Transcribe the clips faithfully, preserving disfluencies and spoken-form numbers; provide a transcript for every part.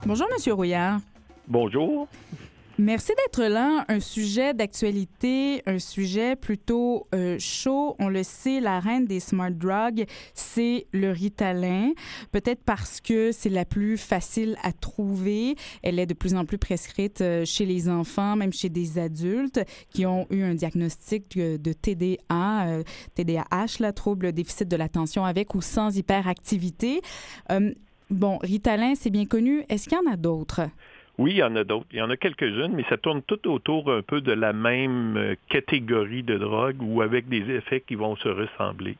Bonjour, Monsieur Rouillard. Bonjour. Merci d'être là. Un sujet d'actualité, un sujet plutôt euh, chaud. On le sait, la reine des smart drugs, c'est le Ritalin. Peut-être parce que c'est la plus facile à trouver. Elle est de plus en plus prescrite euh, chez les enfants, même chez des adultes qui ont eu un diagnostic de, de T D A, euh, T D A H, là, trouble déficit de l'attention avec ou sans hyperactivité. Euh, bon, Ritalin, c'est bien connu. Est-ce qu'il y en a d'autres? Oui, il y en a d'autres. Il y en a quelques-unes, mais ça tourne tout autour un peu de la même catégorie de drogue ou avec des effets qui vont se ressembler.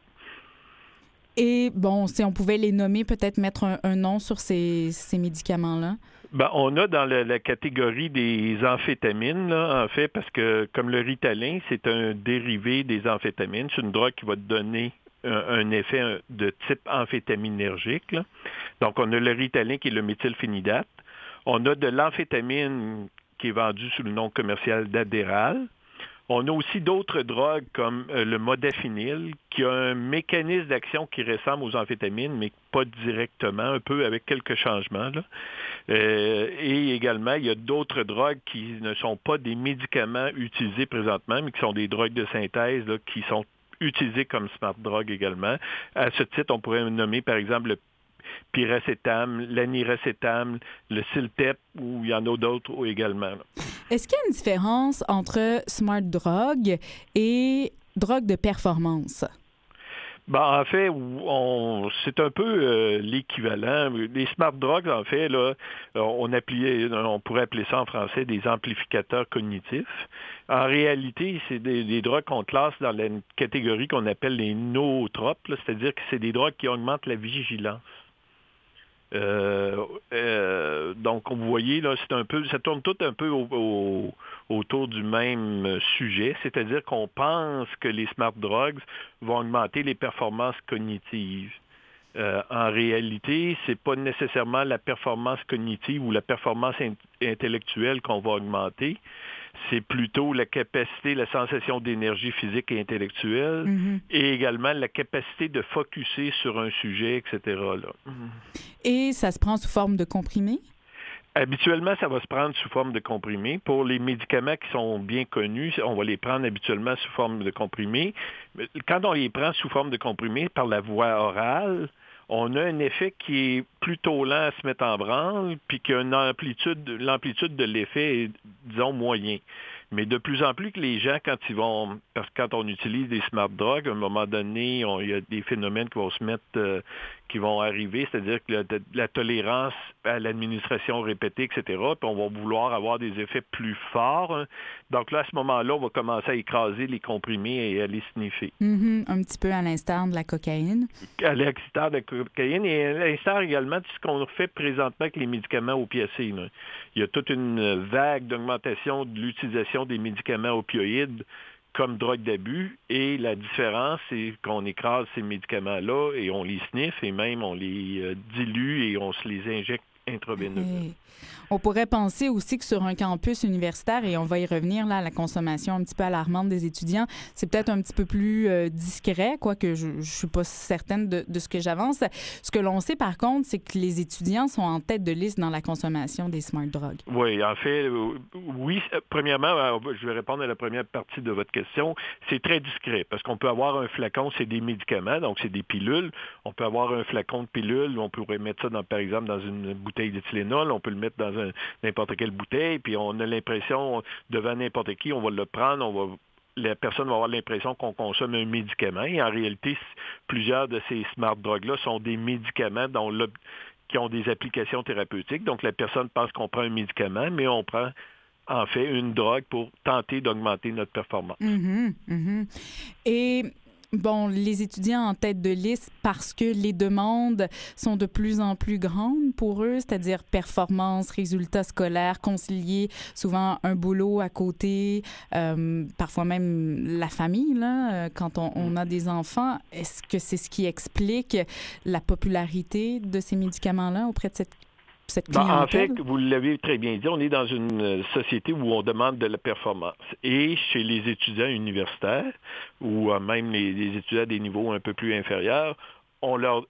Et bon, si on pouvait les nommer, peut-être mettre un, un nom sur ces, ces médicaments-là? Ben, on a dans la, la catégorie des amphétamines, là, en fait, parce que comme le Ritalin, c'est un dérivé des amphétamines. C'est une drogue qui va te donner un, un effet de type amphétaminergique, là. Donc, on a le Ritalin qui est le méthylphénidate. On a de l'amphétamine qui est vendue sous le nom commercial d'Adderall. On a aussi d'autres drogues comme euh, le modafinil, qui a un mécanisme d'action qui ressemble aux amphétamines, mais pas directement, un peu avec quelques changements, là. Euh, et également, il y a d'autres drogues qui ne sont pas des médicaments utilisés présentement, mais qui sont des drogues de synthèse là, qui sont utilisées comme smart drug également. À ce titre, on pourrait nommer, par exemple, le piracétam, l'aniracétam, le Siltep, ou il y en a d'autres également, là. Est-ce qu'il y a une différence entre smart drug et drogue de performance? Ben, en fait, on, c'est un peu euh, l'équivalent. Les smart drugs, en fait, là, on, appelait, on pourrait appeler ça en français des amplificateurs cognitifs. En réalité, c'est des, des drogues qu'on classe dans la catégorie qu'on appelle les nootropes, là, c'est-à-dire que c'est des drogues qui augmentent la vigilance. Euh, euh, donc, vous voyez, là, c'est un peu, ça tourne tout un peu au, au, autour du même sujet, c'est-à-dire qu'on pense que les smart drugs vont augmenter les performances cognitives. Euh, en réalité, c'est pas nécessairement la performance cognitive ou la performance in- intellectuelle qu'on va augmenter. C'est plutôt la capacité, la sensation d'énergie physique et intellectuelle, mm-hmm. et également la capacité de focusser sur un sujet, et cetera, là. Et ça se prend sous forme de comprimé? Habituellement, ça va se prendre sous forme de comprimé. Pour les médicaments qui sont bien connus, on va les prendre habituellement sous forme de comprimé. Quand on les prend sous forme de comprimé par la voie orale, on a un effet qui est plutôt lent à se mettre en branle, puis qui a une amplitude, l'amplitude de l'effet est, disons, moyen. Mais de plus en plus que les gens, quand ils vont, parce que quand on utilise des smart drugs, à un moment donné, on, il y a des phénomènes qui vont se mettre, euh, qui vont arriver, c'est-à-dire que la, de, la tolérance à l'administration répétée, et cetera, puis on va vouloir avoir des effets plus forts, hein. Donc là, à ce moment-là, on va commencer à écraser les comprimés et à les sniffer. Mm-hmm, un petit peu à l'instar de la cocaïne. À l'instar de la cocaïne et à l'instar également de ce qu'on fait présentement avec les médicaments opiacés, là. Il y a toute une vague d'augmentation de l'utilisation des médicaments opioïdes comme drogue d'abus, et la différence, c'est qu'on écrase ces médicaments-là et on les sniffe et même on les euh, dilue et on se les injecte intraveineux. Hey. On pourrait penser aussi que sur un campus universitaire, et on va y revenir là, à la consommation un petit peu alarmante des étudiants, c'est peut-être un petit peu plus euh, discret, quoique je ne suis pas certaine de, de ce que j'avance. Ce que l'on sait par contre, c'est que les étudiants sont en tête de liste dans la consommation des smart drugs. Oui, en fait, euh, oui. Premièrement, je vais répondre à la première partie de votre question. C'est très discret parce qu'on peut avoir un flacon, c'est des médicaments, donc c'est des pilules. On peut avoir un flacon de pilules, on pourrait mettre ça, dans, par exemple, dans une bouteille de Tylenol, on peut le mettre dans un, n'importe quelle bouteille, puis on a l'impression, devant n'importe qui, on va le prendre, on va... la personne va avoir l'impression qu'on consomme un médicament. Et en réalité, plusieurs de ces smart drugs-là sont des médicaments dont le, qui ont des applications thérapeutiques. Donc, la personne pense qu'on prend un médicament, mais on prend en fait une drogue pour tenter d'augmenter notre performance. Mm-hmm, mm-hmm. Et... Bon, les étudiants en tête de liste parce que les demandes sont de plus en plus grandes pour eux, c'est-à-dire performance, résultats scolaires, concilier souvent un boulot à côté, euh, parfois même la famille, là, quand on, on a des enfants. Est-ce que c'est ce qui explique la popularité de ces médicaments-là auprès de cette Ben, en fait, vous l'avez très bien dit, on est dans une société où on demande de la performance. Et chez les étudiants universitaires, ou même les, les étudiants à des niveaux un peu plus inférieurs, on leur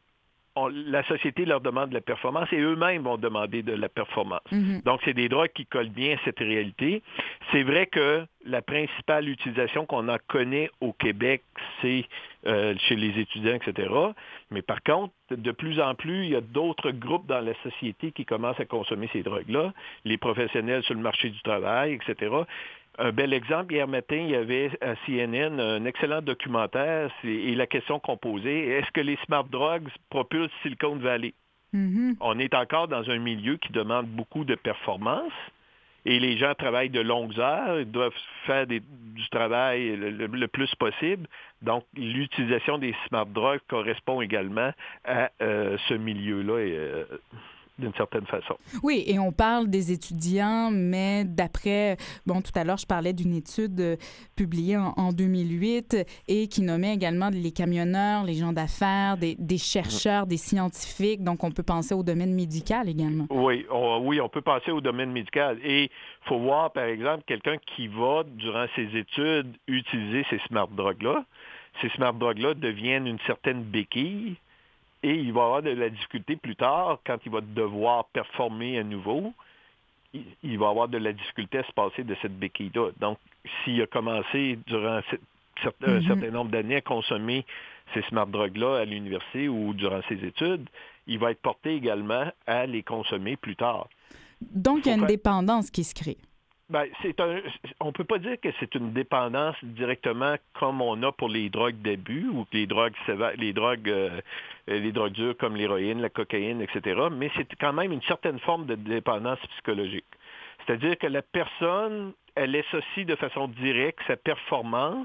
on, la société leur demande de la performance et eux-mêmes vont demander de la performance. Mm-hmm. Donc, c'est des drogues qui collent bien à cette réalité. C'est vrai que la principale utilisation qu'on en connaît au Québec, c'est euh, chez les étudiants, et cetera. Mais par contre, de plus en plus, il y a d'autres groupes dans la société qui commencent à consommer ces drogues-là, les professionnels sur le marché du travail, et cetera. Un bel exemple, hier matin, il y avait à C N N un excellent documentaire et la question qu'on posait, est-ce que les smart drugs propulsent Silicon Valley? Mm-hmm. On est encore dans un milieu qui demande beaucoup de performance et les gens travaillent de longues heures, ils doivent faire des, du travail le, le, le plus possible. Donc, l'utilisation des smart drugs correspond également à euh, ce milieu-là. Et, euh, d'une certaine façon. Oui, et on parle des étudiants, mais d'après, bon, tout à l'heure, je parlais d'une étude euh, publiée en, en deux mille huit et qui nommait également les camionneurs, les gens d'affaires, des, des chercheurs, des scientifiques. Donc, on peut penser au domaine médical également. Oui, on, oui, on peut penser au domaine médical. Et il faut voir, par exemple, quelqu'un qui va, durant ses études, utiliser ces smart drugs-là. Ces smart drugs-là deviennent une certaine béquille. Et il va avoir de la difficulté plus tard, quand il va devoir performer à nouveau, il, il va avoir de la difficulté à se passer de cette béquille-là. Donc, s'il a commencé durant cette, certain, mm-hmm. un certain nombre d'années à consommer ces smart drugs-là à l'université ou durant ses études, il va être porté également à les consommer plus tard. Donc, il y a une faire... dépendance qui se crée. Ben, c'est un, on ne peut pas dire que c'est une dépendance directement comme on a pour les drogues d'abus ou les drogues sévères, les drogues, euh, les drogues dures comme l'héroïne, la cocaïne, et cetera. Mais c'est quand même une certaine forme de dépendance psychologique. C'est-à-dire que la personne, elle associe de façon directe sa performance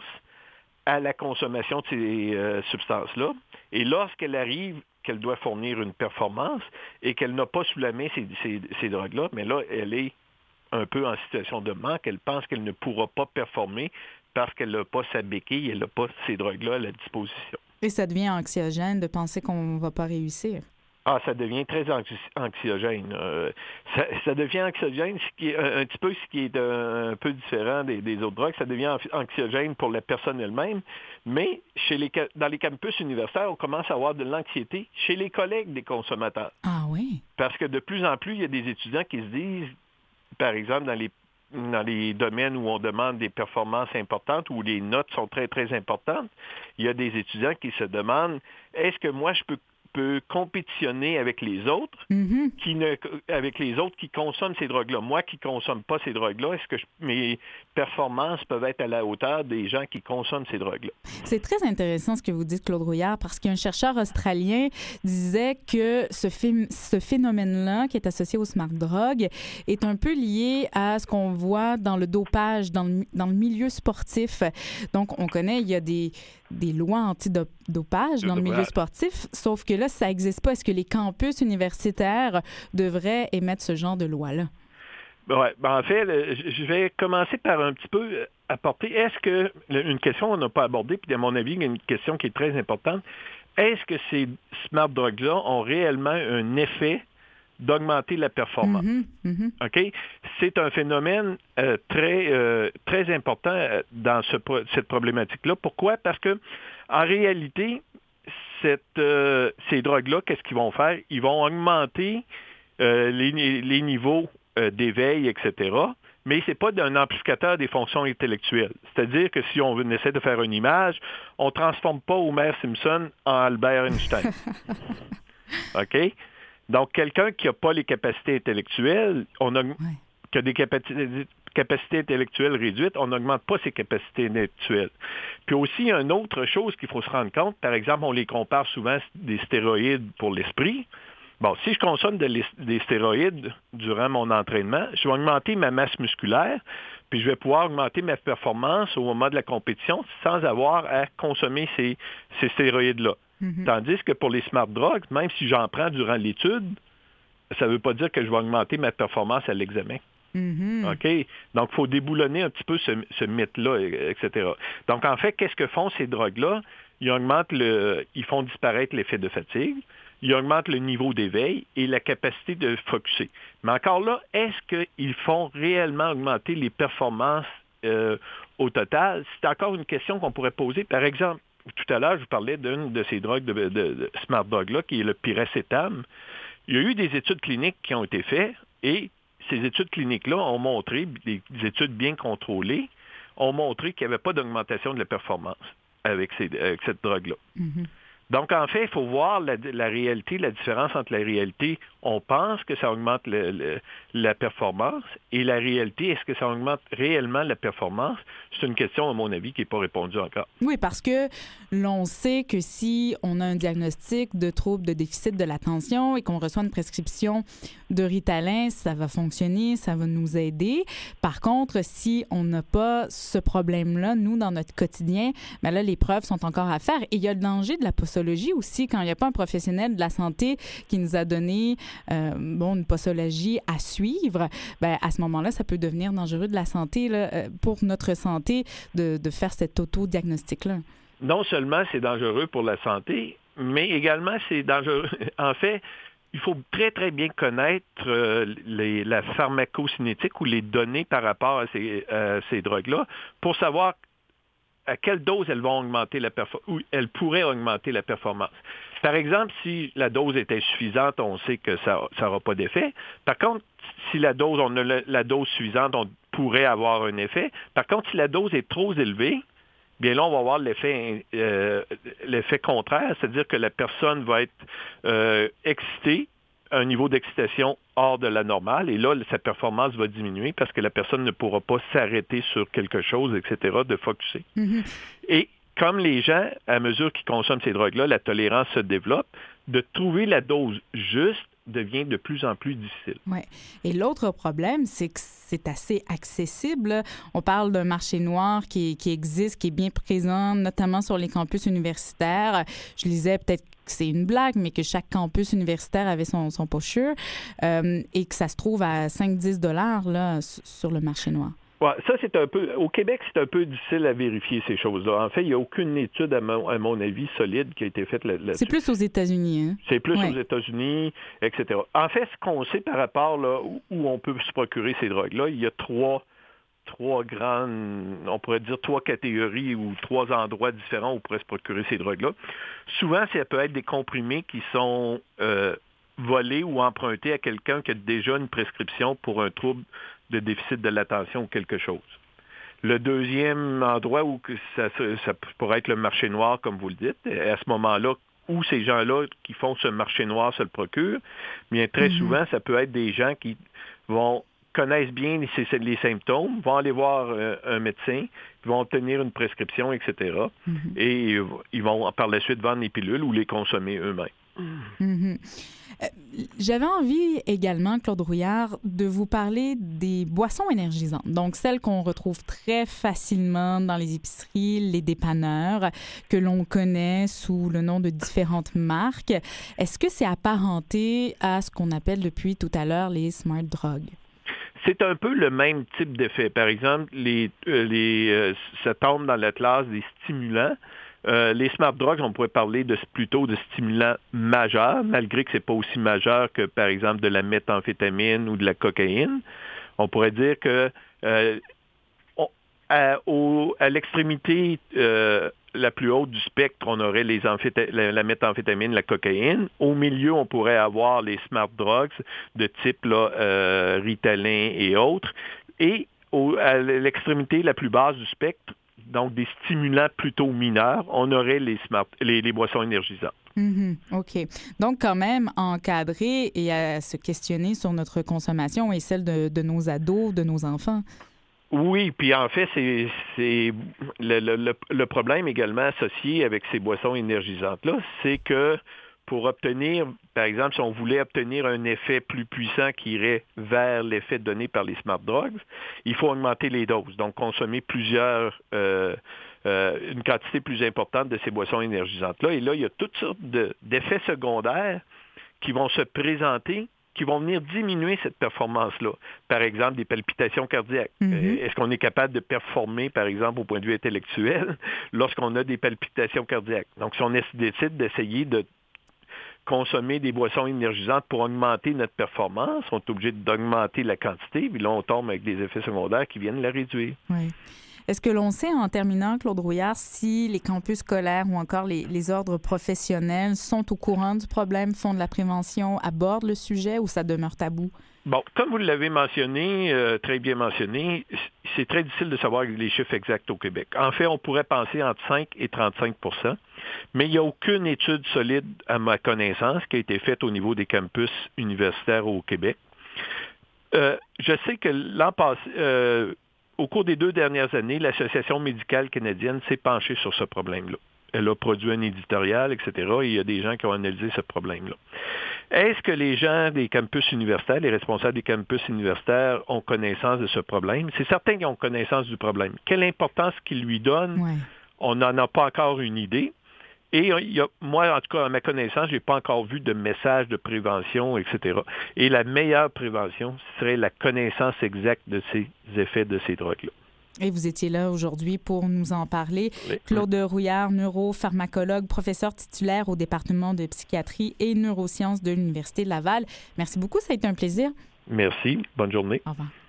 à la consommation de ces euh, substances-là. Et lorsqu'elle arrive qu'elle doit fournir une performance et qu'elle n'a pas sous la main ces, ces, ces drogues-là, mais là, elle est un peu en situation de manque. Elle pense qu'elle ne pourra pas performer parce qu'elle n'a pas sa béquille, elle n'a pas ces drogues-là à la disposition. Et ça devient anxiogène de penser qu'on ne va pas réussir. Ah, ça devient très anxiogène. Euh, ça, ça devient anxiogène, ce qui est un, un petit peu ce qui est un, un peu différent des, des autres drogues. Ça devient anxiogène pour la personne elle-même, mais chez les, dans les campus universitaires, on commence à avoir de l'anxiété chez les collègues des consommateurs. Ah oui? Parce que de plus en plus, il y a des étudiants qui se disent, par exemple, dans les, dans les domaines où on demande des performances importantes, où les notes sont très, très importantes, il y a des étudiants qui se demandent, est-ce que moi, je peux peut compétitionner avec les autres, mm-hmm. qui ne, avec les autres qui consomment ces drogues-là. Moi qui ne consomme pas ces drogues-là, est-ce que je, mes performances peuvent être à la hauteur des gens qui consomment ces drogues-là? C'est très intéressant ce que vous dites, Claude Rouillard, parce qu'un chercheur australien disait que ce, phé- ce phénomène-là, qui est associé aux smart drugs, est un peu lié à ce qu'on voit dans le dopage, dans le, dans le milieu sportif. Donc, on connaît, il y a des, des lois anti-dopage dans le milieu sportif, sauf que là, ça n'existe pas. Est-ce que les campus universitaires devraient émettre ce genre de loi-là? Ouais, ben en fait, je vais commencer par un petit peu apporter, est-ce que, une question qu'on n'a pas abordée, puis à mon avis, il y a une question qui est très importante, est-ce que ces smart drugs-là ont réellement un effet d'augmenter la performance? Mm-hmm, mm-hmm. OK? C'est un phénomène euh, très, euh, très important dans ce, cette problématique-là. Pourquoi? Parce que, en réalité, cette, euh, ces drogues-là, qu'est-ce qu'ils vont faire? Ils vont augmenter euh, les, les niveaux euh, d'éveil, et cetera, mais ce n'est pas d'un amplificateur des fonctions intellectuelles. C'est-à-dire que si on essaie de faire une image, on ne transforme pas Homer Simpson en Albert Einstein. OK? Donc, quelqu'un qui n'a pas les capacités intellectuelles, on a, ouais. qui a des capacités, capacités intellectuelles réduites, on n'augmente pas ses capacités intellectuelles. Puis aussi, il y a une autre chose qu'il faut se rendre compte. Par exemple, on les compare souvent des stéroïdes pour l'esprit. Bon, si je consomme de des stéroïdes durant mon entraînement, je vais augmenter ma masse musculaire, puis je vais pouvoir augmenter ma performance au moment de la compétition sans avoir à consommer ces, ces stéroïdes-là. Mm-hmm. Tandis que pour les smart drugs, même si j'en prends durant l'étude, ça ne veut pas dire que je vais augmenter ma performance à l'examen. Mm-hmm. OK? Donc, il faut déboulonner un petit peu ce, ce mythe-là, et cetera. Donc, en fait, qu'est-ce que font ces drogues-là? Ils augmentent le, ils font disparaître l'effet de fatigue, ils augmentent le niveau d'éveil et la capacité de focusser. Mais encore là, est-ce qu'ils font réellement augmenter les performances euh, au total? C'est encore une question qu'on pourrait poser. Par exemple, tout à l'heure, je vous parlais d'une de ces drogues, de, de, de smart drogues-là, qui est le piracétam. Il y a eu des études cliniques qui ont été faites et ces études cliniques-là ont montré, des études bien contrôlées, ont montré qu'il n'y avait pas d'augmentation de la performance avec, ces, avec cette drogue-là. Mm-hmm. Donc, en fait, il faut voir la, la réalité, la différence entre la réalité. On pense que ça augmente le, le, la performance et la réalité, est-ce que ça augmente réellement la performance? C'est une question, à mon avis, qui n'est pas répondue encore. Oui, parce que l'on sait que si on a un diagnostic de trouble de déficit de l'attention et qu'on reçoit une prescription de Ritalin, ça va fonctionner, ça va nous aider. Par contre, si on n'a pas ce problème-là, nous, dans notre quotidien, bien là, les preuves sont encore à faire. Et il y a le danger de la posologie aussi, quand il n'y a pas un professionnel de la santé qui nous a donné euh, bon, une posologie à suivre, bien, à ce moment-là, ça peut devenir dangereux de la santé, là, euh, pour notre santé, de, de faire cet auto-diagnostic-là. Non seulement c'est dangereux pour la santé, mais également c'est dangereux. En fait, il faut très, très bien connaître euh, les, la pharmacocinétique ou les données par rapport à ces, euh, ces drogues-là pour savoir à quelle dose elles vont augmenter la performance, ou elles pourraient augmenter la performance. Par exemple, si la dose est insuffisante, on sait que ça n'aura pas d'effet. Par contre, si la dose, on a la, la dose suffisante, on pourrait avoir un effet. Par contre, si la dose est trop élevée, bien là, on va avoir l'effet, euh, l'effet contraire, c'est-à-dire que la personne va être euh, excitée, un niveau d'excitation hors de la normale, et là, sa performance va diminuer parce que la personne ne pourra pas s'arrêter sur quelque chose, et cetera, de focusser. Mm-hmm. Et comme les gens, à mesure qu'ils consomment ces drogues-là, la tolérance se développe, de trouver la dose juste devient de plus en plus difficile. Oui. Et l'autre problème, c'est que c'est assez accessible. On parle d'un marché noir qui, qui existe, qui est bien présent, notamment sur les campus universitaires. Je lisais peut-être que c'est une blague, mais que chaque campus universitaire avait son, son pusher euh, et que ça se trouve à cinq à dix dollars là, sur le marché noir. Ouais, ça, c'est un peu... Au Québec, c'est un peu difficile à vérifier ces choses-là. En fait, il n'y a aucune étude, à mon, à mon avis, solide qui a été faite là- là-dessus. C'est plus aux États-Unis, hein? C'est plus ouais. aux États-Unis, et cetera. En fait, ce qu'on sait par rapport là, où, où on peut se procurer ces drogues-là, il y a trois, trois grandes, on pourrait dire trois catégories ou trois endroits différents où on pourrait se procurer ces drogues-là. Souvent, ça peut être des comprimés qui sont euh, volés ou empruntés à quelqu'un qui a déjà une prescription pour un trouble de déficit de l'attention ou quelque chose. Le deuxième endroit où ça, ça pourrait être le marché noir, comme vous le dites, à ce moment-là, où ces gens-là qui font ce marché noir se le procurent, bien très mm-hmm. souvent, ça peut être des gens qui vont connaissent bien les, les symptômes, vont aller voir euh, un médecin, vont obtenir une prescription, et cetera. Mm-hmm. Et euh, ils vont par la suite vendre les pilules ou les consommer eux-mêmes. Mm-hmm. Euh, j'avais envie également, Claude Rouillard, de vous parler des boissons énergisantes, donc celles qu'on retrouve très facilement dans les épiceries, les dépanneurs, que l'on connaît sous le nom de différentes marques. Est-ce que c'est apparenté à ce qu'on appelle depuis tout à l'heure les smart drugs? C'est un peu le même type d'effet. Par exemple, les, euh, les, euh, ça tombe dans la classe des stimulants. Euh, les smart drugs, on pourrait parler de, plutôt de stimulants majeurs, malgré que ce n'est pas aussi majeur que, par exemple, de la méthamphétamine ou de la cocaïne. On pourrait dire que euh, on, à, au, à l'extrémité euh, la plus haute du spectre, on aurait les amphéta- la, la méthamphétamine, la cocaïne. Au milieu, on pourrait avoir les smart drugs de type là, euh, Ritalin et autres. Et au, à l'extrémité la plus basse du spectre, donc des stimulants plutôt mineurs, on aurait les, smart, les, les boissons énergisantes. Mm-hmm. OK. Donc, quand même, encadrer et à se questionner sur notre consommation et celle de, de nos ados, de nos enfants. Oui, puis en fait, c'est, c'est le, le, le problème également associé avec ces boissons énergisantes-là, c'est que pour obtenir, par exemple, si on voulait obtenir un effet plus puissant qui irait vers l'effet donné par les smart drugs, il faut augmenter les doses, donc consommer plusieurs, euh, euh, une quantité plus importante de ces boissons énergisantes-là. Et là, il y a toutes sortes de, d'effets secondaires qui vont se présenter, qui vont venir diminuer cette performance-là. Par exemple, des palpitations cardiaques. Mm-hmm. Est-ce qu'on est capable de performer, par exemple, au point de vue intellectuel, lorsqu'on a des palpitations cardiaques? Donc, si on décide d'essayer de consommer des boissons énergisantes pour augmenter notre performance, on est obligé d'augmenter la quantité, puis là, on tombe avec des effets secondaires qui viennent la réduire. Oui. Est-ce que l'on sait, en terminant, Claude Rouillard, si les campus scolaires ou encore les, les ordres professionnels sont au courant du problème, font de la prévention, abordent le sujet ou ça demeure tabou? Bon, comme vous l'avez mentionné, euh, très bien mentionné, c'est très difficile de savoir les chiffres exacts au Québec. En fait, on pourrait penser entre cinq et trente-cinq pour cent, mais il n'y a aucune étude solide, à ma connaissance, qui a été faite au niveau des campus universitaires au Québec. Euh, je sais que l'an passé, euh, au cours des deux dernières années, l'Association médicale canadienne s'est penchée sur ce problème-là. Elle a produit un éditorial, et cetera, et il y a des gens qui ont analysé ce problème-là. Est-ce que les gens des campus universitaires, les responsables des campus universitaires ont connaissance de ce problème? C'est certain qu'ils ont connaissance du problème. Quelle importance qu'ils lui donnent, Ouais. On n'en a pas encore une idée. Et il y a, moi, en tout cas, à ma connaissance, je n'ai pas encore vu de message de prévention, et cetera. Et la meilleure prévention serait la connaissance exacte de ces effets de ces drogues-là. Et vous étiez là aujourd'hui pour nous en parler. Oui. Claude Rouillard, neuropharmacologue, professeur titulaire au département de psychiatrie et neurosciences de l'Université de Laval. Merci beaucoup, ça a été un plaisir. Merci. Bonne journée. Au revoir.